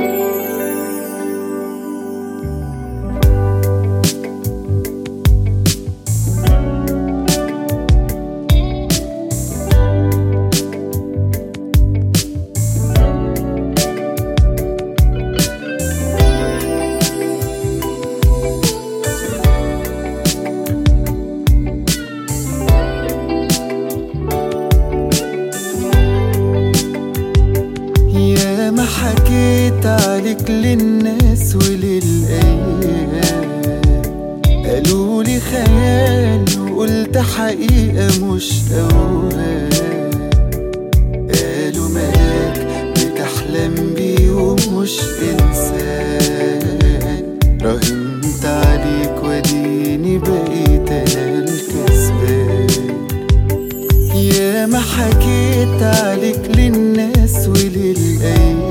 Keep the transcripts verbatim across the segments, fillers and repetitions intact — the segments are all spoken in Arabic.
ما حكيت عليك للناس وللأيام، قالوا لي خيال وقلت حقيقة مش أوهام. قالوا ملاك بتحلم بيه ومش إنسان، راهنت عليك وديني بقيت أنا الكسبان. يا ما حكيت عليك للناس وللأيام،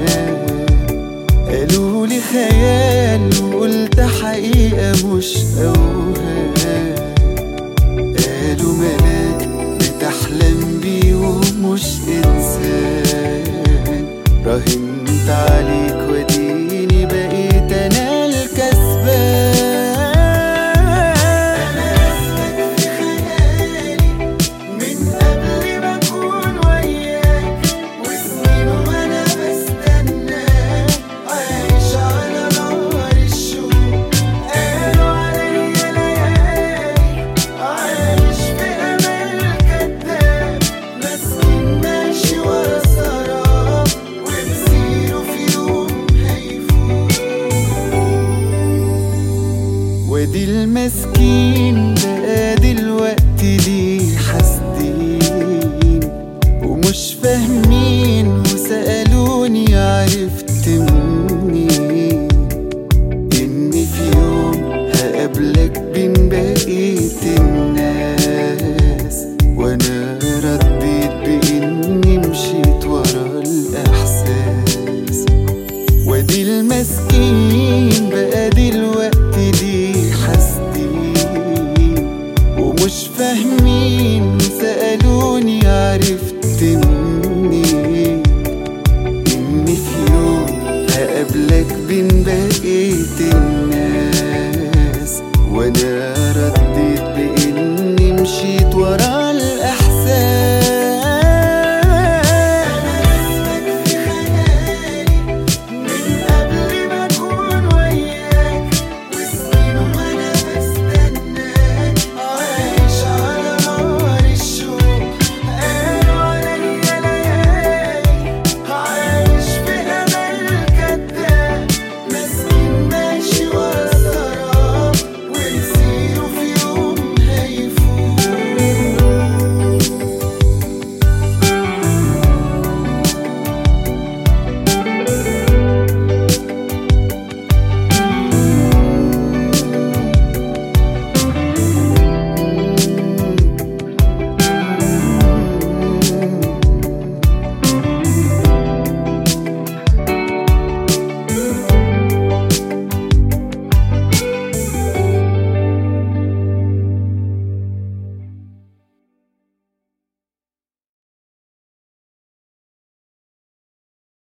قالوا لي خيال وقلت حقيقة مش أوهام. قالوا ملاك بتحلم بيه ومش إنسان، راهنت عليك وديني بقيت أنا الكسبان. ودي المسكين بقى دلوقتي ليه حاسدين ومش فاهمين، وسألوني عرفت منين إني في يوم هقابلك بين بقية الناس. وأنا رديت بإني مشيت ورا الإحساس. ودي المسكين بقى دلوقتي ليه حاسدين ومش فاهمين، وسألوني عرفت منين إني في يوم هقابلك بين بقية الناس. وأنا